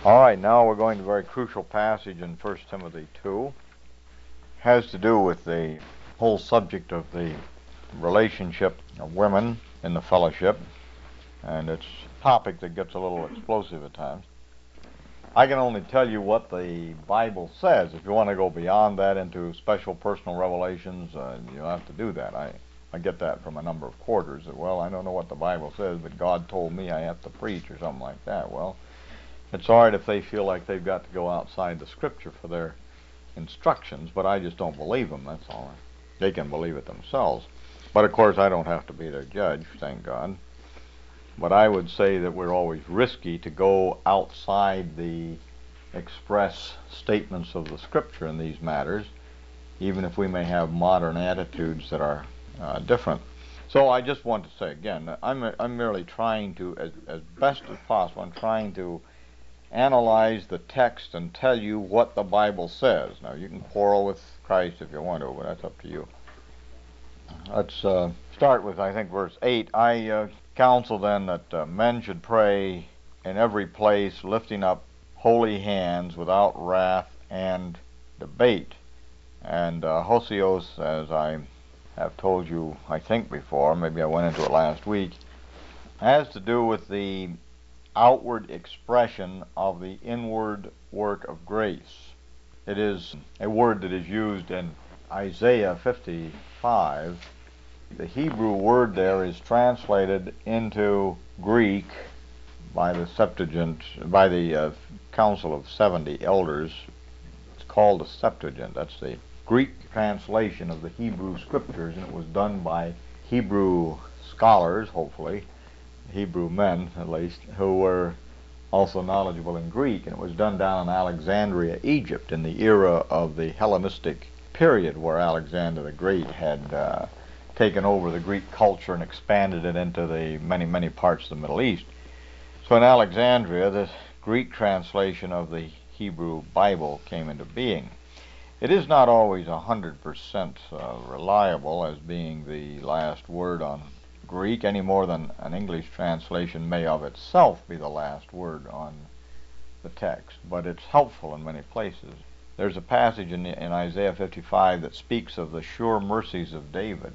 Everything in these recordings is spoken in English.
All right, now we're going to a very crucial passage in 1 Timothy 2. It has to do with the whole subject of the relationship of women in the fellowship, and it's a topic that gets a little explosive at times. I can only tell you what the Bible says. If you want to go beyond that into special personal revelations, you'll have to do that. I get that from a number of quarters that, well, I don't know what the Bible says, but God told me I have to preach or something like that. Well, it's all right if they feel like they've got to go outside the Scripture for their instructions, but I just don't believe them, that's all. They can believe it themselves. But of course, I don't have to be their judge, thank God. But I would say that we're always risky to go outside the express statements of the Scripture in these matters, even if we may have modern attitudes that are different. So I just want to say again, I'm merely trying to, as best as possible, I'm trying to analyze the text and tell you what the Bible says. Now, you can quarrel with Christ if you want to, but that's up to you. Let's start with, I think, verse 8. I counsel then that men should pray in every place, lifting up holy hands without wrath and debate. And Hoseos, as I have told you, I think before, maybe I went into it last week, has to do with the outward expression of the inward work of grace. It is a word that is used in Isaiah 55. The Hebrew word there is translated into Greek by the Septuagint, by the Council of 70 Elders. It's called the Septuagint. That's the Greek translation of the Hebrew Scriptures, and it was done by Hebrew scholars, hopefully, Hebrew men at least, who were also knowledgeable in Greek, and it was done down in Alexandria, Egypt, in the era of the Hellenistic period, where Alexander the Great had taken over the Greek culture and expanded it into the many parts of the Middle East. So in Alexandria, this Greek translation of the Hebrew Bible came into being. It is not always 100% reliable as being the last word on Greek, any more than an English translation may of itself be the last word on the text, but it's helpful in many places. There's a passage in Isaiah 55 that speaks of the sure mercies of David,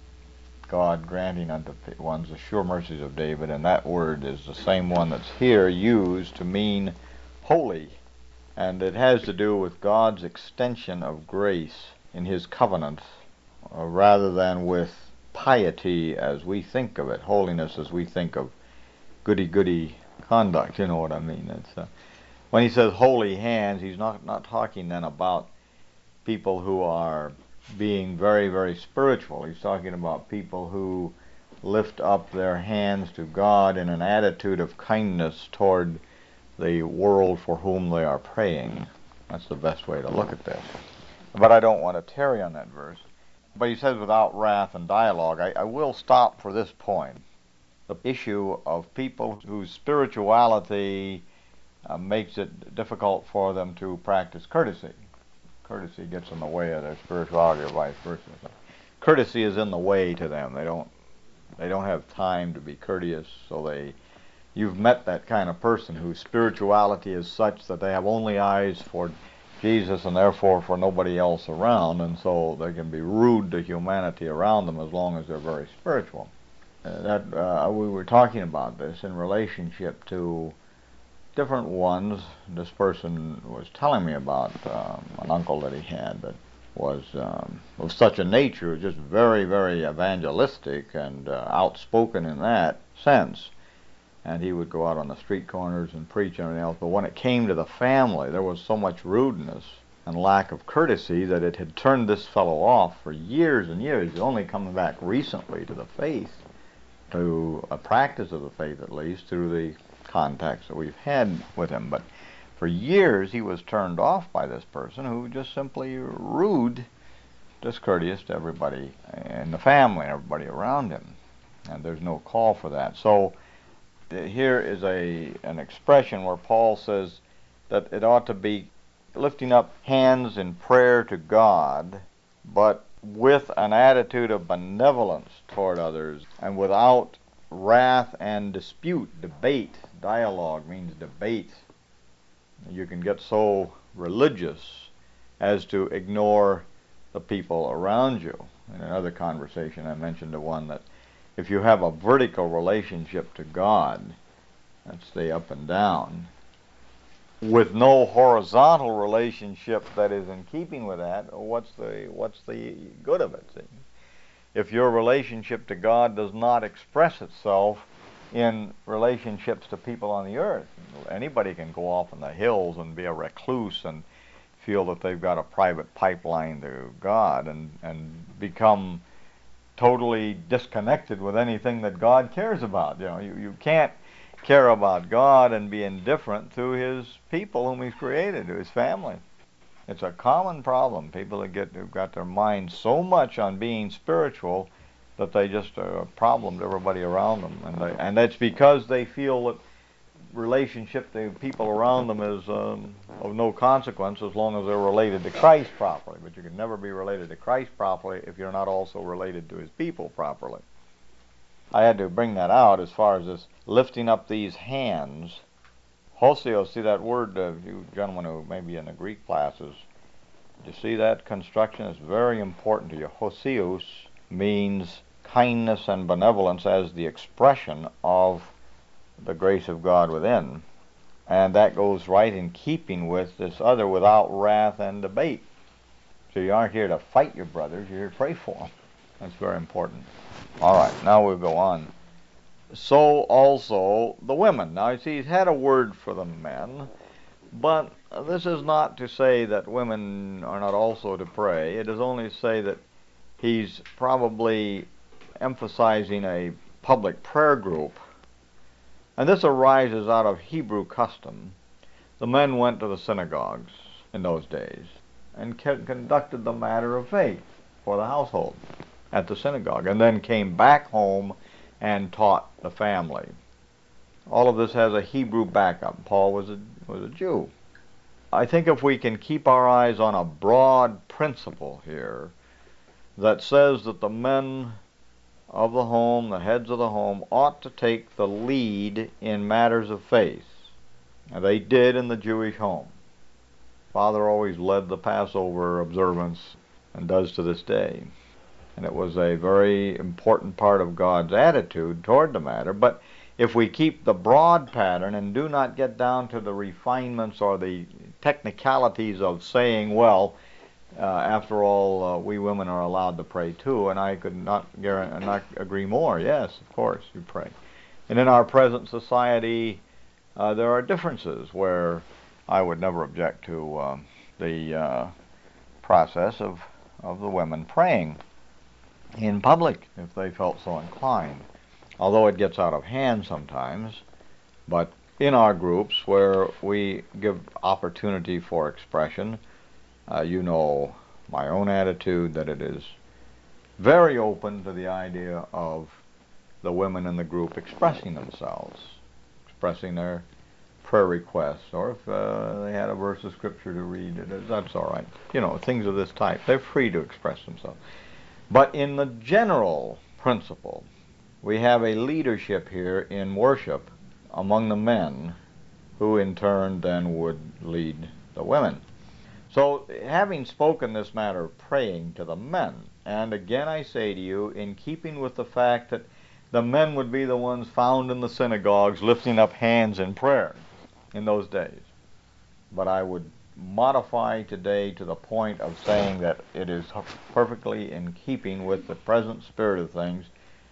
God granting unto ones the sure mercies of David, and that word is the same one that's here used to mean holy, and it has to do with God's extension of grace in His covenant, rather than with piety as we think of it, holiness as we think of goody conduct, you know what I mean. It's when he says holy hands, he's not talking then about people who are being very spiritual. He's talking about people who lift up their hands to God in an attitude of kindness toward the world for whom they are praying. That's the best way to look at this. But I don't want to tarry on that verse. But he says without wrath and dialogue. I will stop for this point. The issue of people whose spirituality makes it difficult for them to practice courtesy. Courtesy gets in the way of their spirituality or vice versa. Courtesy is in the way to them. They don't have time to be courteous, so you've met that kind of person whose spirituality is such that they have only eyes for Jesus and therefore for nobody else around, and so they can be rude to humanity around them as long as they're very spiritual. We were talking about this in relationship to different ones. This person was telling me about an uncle that he had that was of such a nature, just very evangelistic and outspoken in that sense. And he would go out on the street corners and preach and everything else. But when it came to the family, there was so much rudeness and lack of courtesy that it had turned this fellow off for years and years. He's only coming back recently to the faith, to a practice of the faith at least, through the contacts that we've had with him. But for years he was turned off by this person who just simply rude, discourteous to everybody in the family and everybody around him. And there's no call for that. So here is an expression where Paul says that it ought to be lifting up hands in prayer to God, but with an attitude of benevolence toward others, and without wrath and dispute. Debate, dialogue means debate. You can get so religious as to ignore the people around you. In another conversation, I mentioned the one that if you have a vertical relationship to God, that's the up and down, with no horizontal relationship that is in keeping with that, what's the good of it? See? If your relationship to God does not express itself in relationships to people on the earth, anybody can go off in the hills and be a recluse and feel that they've got a private pipeline to God and become totally disconnected with anything that God cares about. You can't care about God and be indifferent to His people whom He's created, to His family. It's a common problem. People who've got their minds so much on being spiritual that they just are a problem to everybody around them, and that's because they feel that relationship to people around them is of no consequence as long as they're related to Christ properly. But you can never be related to Christ properly if you're not also related to His people properly. I had to bring that out as far as this lifting up these hands. Hoseo, see that word, you gentlemen who may be in the Greek classes, you see that construction is very important to you. Hoseos means kindness and benevolence as the expression of the grace of God within. And that goes right in keeping with this other, without wrath and debate. So you aren't here to fight your brothers, you're here to pray for them. That's very important. All right, now we'll go on. So also the women. Now, you see, he's had a word for the men, but this is not to say that women are not also to pray. It is only to say that he's probably emphasizing a public prayer group. And this arises out of Hebrew custom. The men went to the synagogues in those days and conducted the matter of faith for the household at the synagogue, and then came back home and taught the family. All of this has a Hebrew backup. Paul was a Jew. I think if we can keep our eyes on a broad principle here that says that the men of the home, the heads of the home, ought to take the lead in matters of faith. And they did in the Jewish home. Father always led the Passover observance and does to this day. And it was a very important part of God's attitude toward the matter. But if we keep the broad pattern and do not get down to the refinements or the technicalities of saying, well, after all, we women are allowed to pray too, and I could not agree more. Yes, of course, you pray. And in our present society, there are differences where I would never object to the process of the women praying in public if they felt so inclined, although it gets out of hand sometimes. But in our groups where we give opportunity for expression, you know my own attitude that it is very open to the idea of the women in the group expressing themselves, expressing their prayer requests, or if they had a verse of scripture to read, that's all right. Things of this type. They're free to express themselves. But in the general principle, we have a leadership here in worship among the men, who in turn then would lead the women. So, having spoken this matter of praying to the men, and again I say to you, in keeping with the fact that the men would be the ones found in the synagogues lifting up hands in prayer in those days. But I would modify today to the point of saying that it is perfectly in keeping with the present spirit of things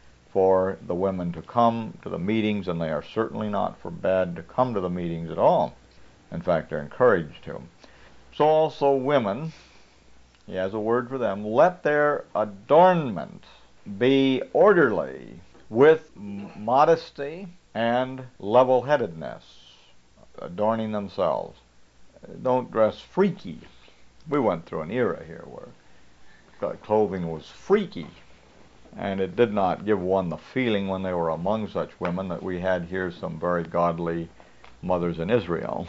for the women to come to the meetings, and they are certainly not forbade to come to the meetings at all. In fact, they're encouraged to. So also women, he has a word for them, let their adornment be orderly with modesty and level-headedness, adorning themselves. Don't dress freaky. We went through an era here where clothing was freaky, and it did not give one the feeling when they were among such women that we had here some very godly mothers in Israel.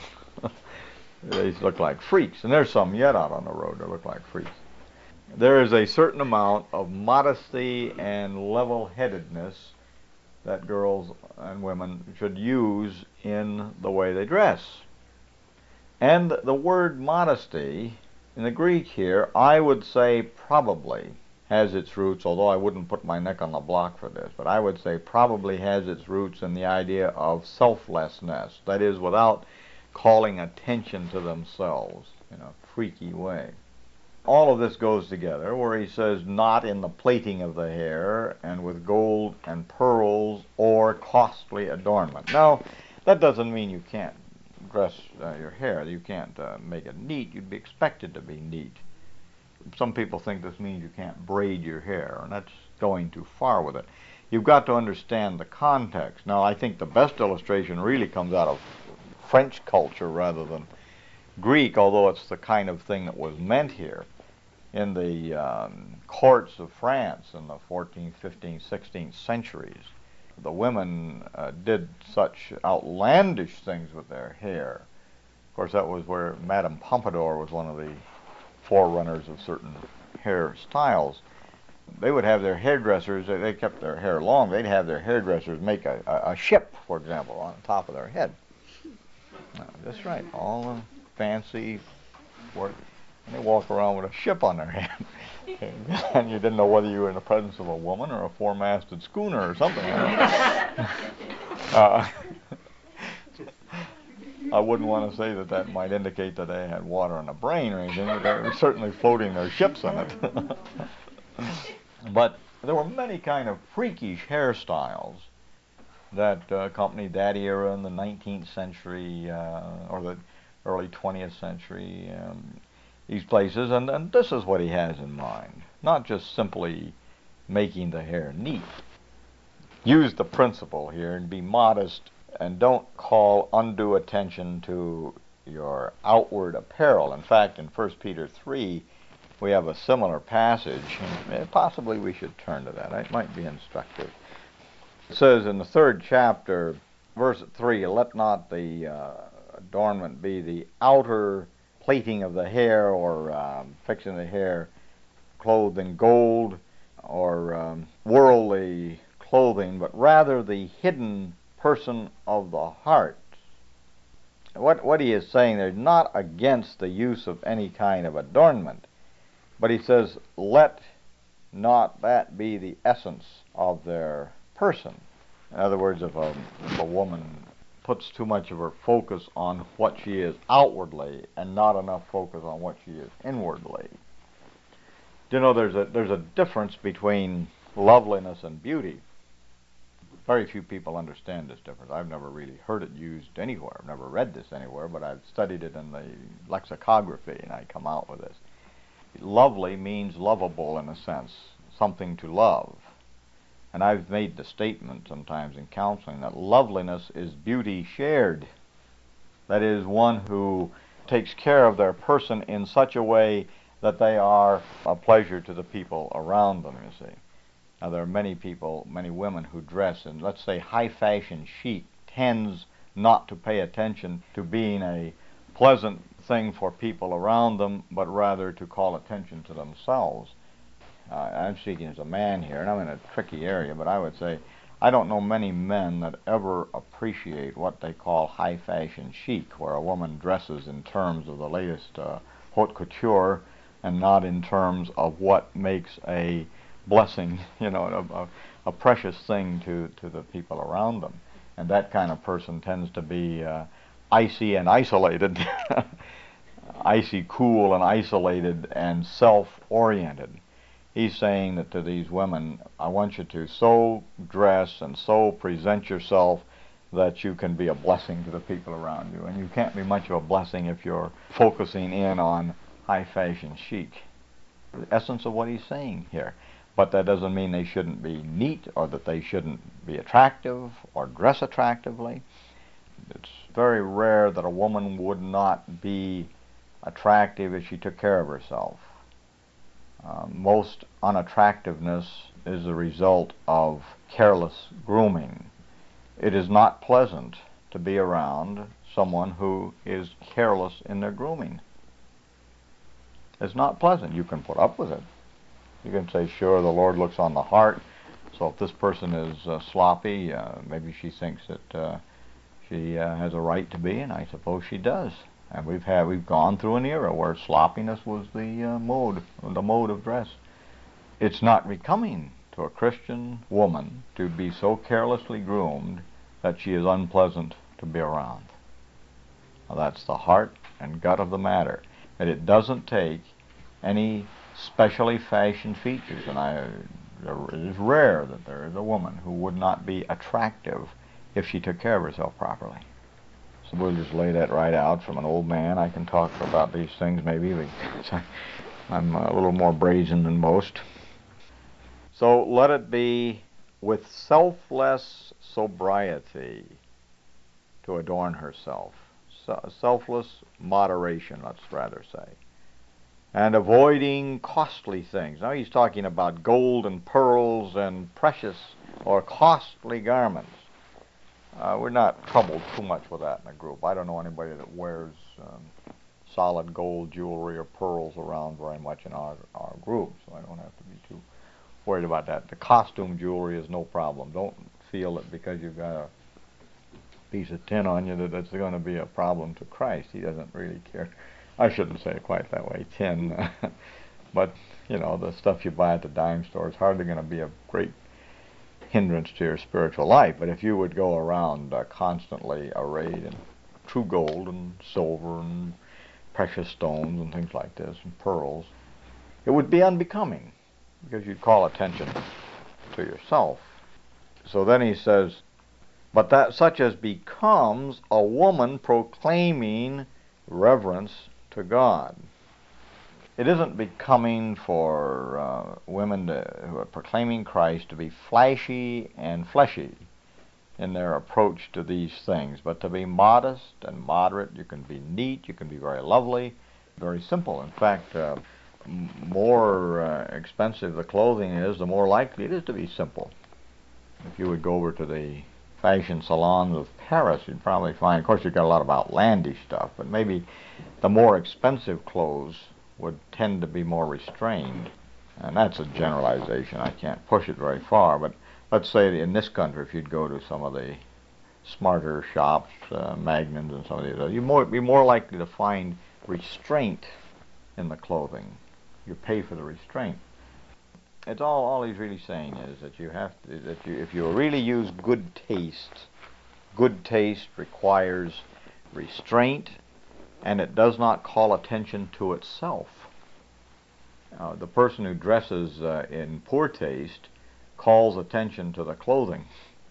They look like freaks, and there's some yet out on the road that look like freaks. There is a certain amount of modesty and level-headedness that girls and women should use in the way they dress. And the word modesty in the Greek here, I would say probably has its roots, although I wouldn't put my neck on the block for this, but I would say probably has its roots in the idea of selflessness. That is, without calling attention to themselves in a freaky way. All of this goes together where he says, not in the plaiting of the hair and with gold and pearls or costly adornment. Now, that doesn't mean you can't dress your hair. You can't make it neat. You'd be expected to be neat. Some people think this means you can't braid your hair, and that's going too far with it. You've got to understand the context. Now, I think the best illustration really comes out of French culture rather than Greek, although it's the kind of thing that was meant here. In the courts of France in the 14th, 15th, 16th centuries, the women did such outlandish things with their hair. Of course, that was where Madame Pompadour was one of the forerunners of certain hair styles. They would have their hairdressers, they kept their hair long, they'd have their hairdressers make a ship, for example, on top of their head. That's right, all the fancy work. And they walk around with a ship on their head. And you didn't know whether you were in the presence of a woman or a four-masted schooner or something. I wouldn't want to say that that might indicate that they had water in the brain or anything, but they were certainly floating their ships in it. But there were many kind of freakish hairstyles that accompanied that era in the 19th century or the early 20th century. These places, and this is what he has in mind. Not just simply making the hair neat. Use the principle here and be modest and don't call undue attention to your outward apparel. In fact, in 1 Peter 3, we have a similar passage, and possibly we should turn to that. It might be instructive. It says in the 3rd chapter, verse 3, let not the adornment be the outer plaiting of the hair or fixing the hair clothed in gold or worldly clothing, but rather the hidden person of the heart. What he is saying there, not against the use of any kind of adornment, but he says, let not that be the essence of their person. In other words, if a woman puts too much of her focus on what she is outwardly and not enough focus on what she is inwardly. You know, there's a difference between loveliness and beauty. Very few people understand this difference. I've never really heard it used anywhere. I've never read this anywhere, but I've studied it in the lexicography, and I come out with this. Lovely means lovable in a sense, something to love. And I've made the statement sometimes in counseling that loveliness is beauty shared. That is, one who takes care of their person in such a way that they are a pleasure to the people around them, you see. Now, there are many people, many women who dress in, let's say, high fashion chic, tends not to pay attention to being a pleasant thing for people around them, but rather to call attention to themselves. I'm speaking as a man here, and I'm in a tricky area, but I would say I don't know many men that ever appreciate what they call high fashion chic, where a woman dresses in terms of the latest haute couture and not in terms of what makes a blessing, you know, a precious thing to the people around them. And that kind of person tends to be icy and isolated, icy cool and isolated and self-oriented. He's saying that to these women, I want you to so dress and so present yourself that you can be a blessing to the people around you. And you can't be much of a blessing if you're focusing in on high fashion chic. The essence of what he's saying here. But that doesn't mean they shouldn't be neat or that they shouldn't be attractive or dress attractively. It's very rare that a woman would not be attractive if she took care of herself. Most unattractiveness is the result of careless grooming. It is not pleasant to be around someone who is careless in their grooming. It's not pleasant. You can put up with it. You can say, sure, the Lord looks on the heart, so if this person is sloppy, maybe she thinks that she has a right to be, and I suppose she does. And we've gone through an era where sloppiness was the mode of dress. It's not becoming to a Christian woman to be so carelessly groomed that she is unpleasant to be around. Now, that's the heart and gut of the matter. That it doesn't take any specially fashioned features, and it is rare that there is a woman who would not be attractive if she took care of herself properly. So we'll just lay that right out. From an old man, I can talk about these things maybe, because I'm a little more brazen than most. So let it be with selfless sobriety to adorn herself. Selfless moderation, let's rather say. And avoiding costly things. Now he's talking about gold and pearls and precious or costly garments. We're not troubled too much with that in a group. I don't know anybody that wears solid gold jewelry or pearls around very much in our group, so I don't have to be too worried about that. The costume jewelry is no problem. Don't feel that because you've got a piece of tin on you that it's going to be a problem to Christ. He doesn't really care. I shouldn't say it quite that way, tin. But, you know, the stuff you buy at the dime store is hardly going to be a great hindrance to your spiritual life. But if you would go around constantly arrayed in true gold and silver and precious stones and things like this and pearls, it would be unbecoming because you'd call attention to yourself. So then he says, but that such as becomes a woman proclaiming reverence to God. It isn't becoming for women who are proclaiming Christ to be flashy and fleshy in their approach to these things, but to be modest and moderate. You can be neat, you can be very lovely, very simple. In fact, more expensive the clothing is, the more likely it is to be simple. If you would go over to the fashion salons of Paris, you'd probably find, of course, you've got a lot of outlandish stuff, but maybe the more expensive clothes would tend to be more restrained. And that's a generalization. I can't push it very far, but let's say in this country, if you'd go to some of the smarter shops, Magnums and some of these, you'd be more likely to find restraint in the clothing. You pay for the restraint. It's all he's really saying is that you have to, if you really use good taste requires restraint, and it does not call attention to itself. The person who dresses in poor taste calls attention to the clothing,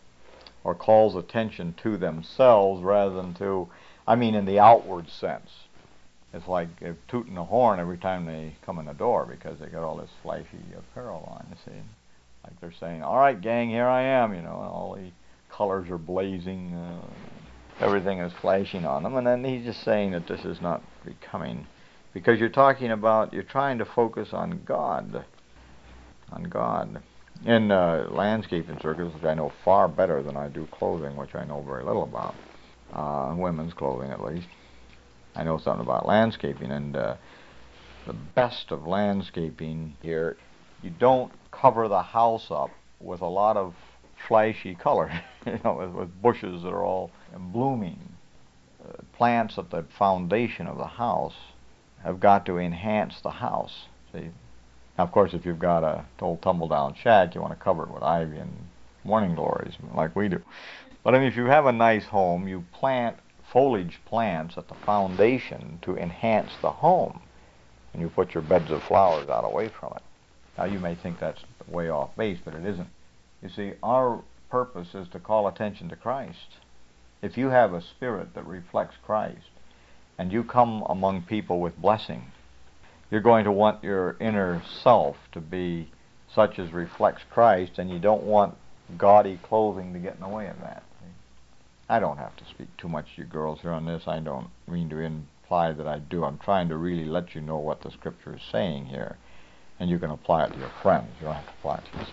or calls attention to themselves rather than to, I mean, in the outward sense. It's like tooting a horn every time they come in the door because they got all this flashy apparel on, you see. Like they're saying, all right, gang, here I am, you know, and all the colors are blazing, everything is flashing on them. And then he's just saying that this is not becoming, because you're trying to focus on God. On God. In landscaping circles, which I know far better than I do clothing, which I know very little about, women's clothing at least. I know something about landscaping, and the best of landscaping here, you don't cover the house up with a lot of flashy color, you know, with bushes that are all blooming. Plants at the foundation of the house have got to enhance the house. See, now of course, if you've got a old tumble-down shack, you want to cover it with ivy and morning glories, like we do. But I mean, if you have a nice home, you plant foliage plants at the foundation to enhance the home, and you put your beds of flowers out away from it. Now you may think that's way off base, but it isn't. You see, our purpose is to call attention to Christ. If you have a spirit that reflects Christ, and you come among people with blessing, you're going to want your inner self to be such as reflects Christ, and you don't want gaudy clothing to get in the way of that. I don't have to speak too much to you girls here on this. I don't mean to imply that I do. I'm trying to really let you know what the Scripture is saying here, and you can apply it to your friends. You don't have to apply it to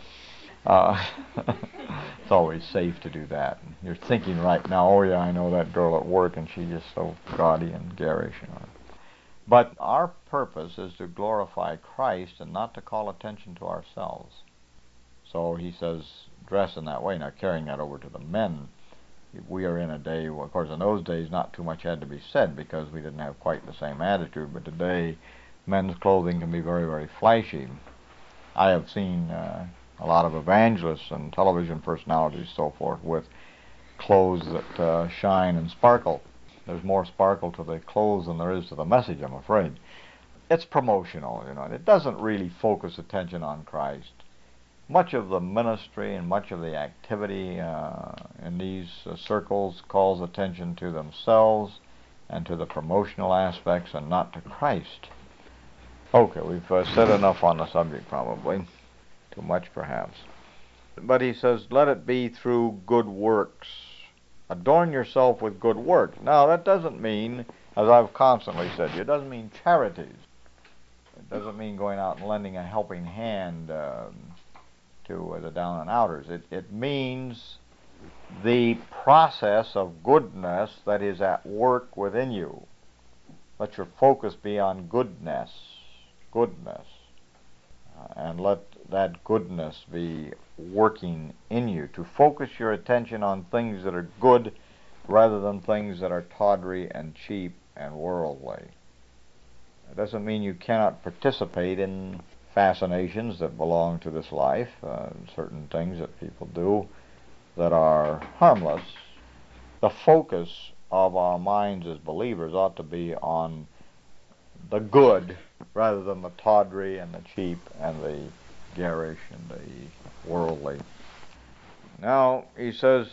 yourself. It's always safe to do that. And you're thinking right now, oh yeah, I know that girl at work, and she's just so gaudy and garish. You know. But our purpose is to glorify Christ and not to call attention to ourselves. So he says, dress in that way. Now carrying that over to the men, We are in a day, well, of course, in those days, not too much had to be said because we didn't have quite the same attitude. But today, men's clothing can be very, very flashy. I have seen a lot of evangelists and television personalities, so forth, with clothes that shine and sparkle. There's more sparkle to the clothes than there is to the message, I'm afraid. It's promotional, you know, and it doesn't really focus attention on Christ. Much of the ministry and much of the activity in these circles calls attention to themselves and to the promotional aspects and not to Christ. Okay, we've said enough on the subject probably. Too much perhaps. But he says, let it be through good works. Adorn yourself with good works. Now that doesn't mean, as I've constantly said, it doesn't mean charities. It doesn't mean going out and lending a helping hand to the down and outers. It means the process of goodness that is at work within you. Let your focus be on goodness, and let that goodness be working in you. To focus your attention on things that are good rather than things that are tawdry and cheap and worldly. It doesn't mean you cannot participate in fascinations that belong to this life, certain things that people do that are harmless. The focus of our minds as believers ought to be on the good rather than the tawdry and the cheap and the garish and the worldly. Now, he says,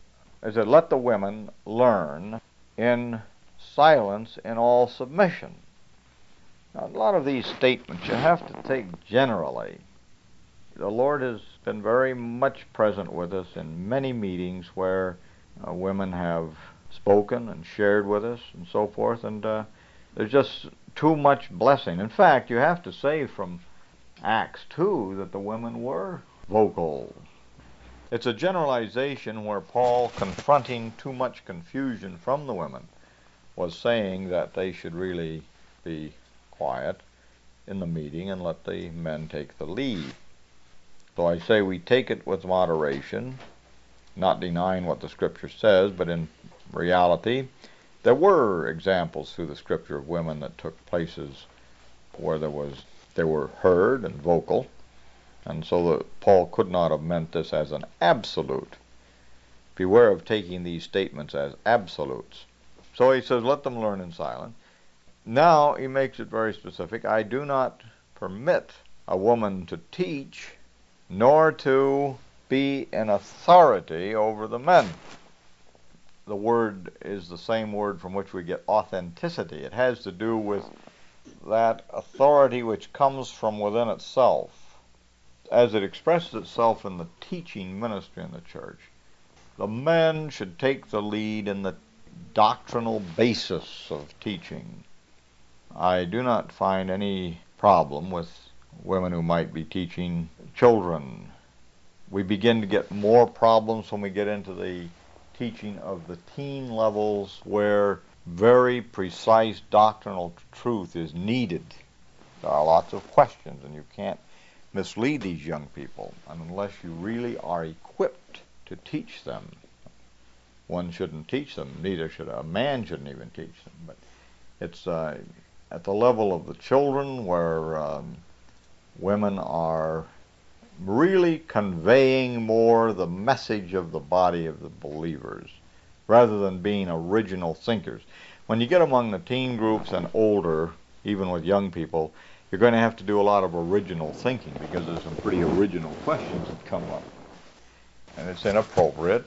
let the women learn in silence in all submission. Now, a lot of these statements you have to take generally. The Lord has been very much present with us in many meetings where women have spoken and shared with us and so forth, and there's just too much blessing. In fact, you have to say from Acts 2 that the women were vocal. It's a generalization where Paul, confronting too much confusion from the women, was saying that they should really be quiet in the meeting and let the men take the lead. So I say we take it with moderation, not denying what the Scripture says, but in reality, there were examples through the Scripture of women that took places where they were heard and vocal, and so that Paul could not have meant this as an absolute. Beware of taking these statements as absolutes. So he says, let them learn in silence. Now he makes it very specific. I do not permit a woman to teach, nor to be an authority over the men. The word is the same word from which we get authenticity. It has to do with that authority which comes from within itself. As it expresses itself in the teaching ministry in the church, the men should take the lead in the doctrinal basis of teaching. I do not find any problem with women who might be teaching children. We begin to get more problems when we get into the teaching of the teen levels where very precise doctrinal truth is needed. There are lots of questions, and you can't mislead these young people unless you really are equipped to teach them. One shouldn't teach them, neither should a man shouldn't even teach them. But it's at the level of the children where women are really conveying more the message of the body of the believers rather than being original thinkers. When you get among the teen groups and older, even with young people, you're going to have to do a lot of original thinking because there's some pretty original questions that come up. And it's inappropriate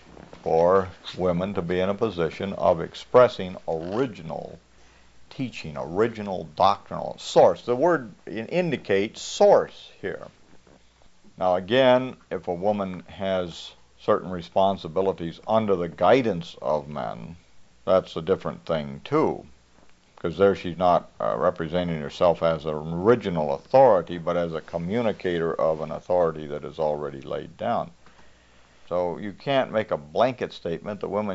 for women to be in a position of expressing original teaching, original doctrinal source. The word indicates source here. Now again, if a woman has certain responsibilities under the guidance of men, that's a different thing too, because there she's not representing herself as an original authority, but as a communicator of an authority that is already laid down. So you can't make a blanket statement that women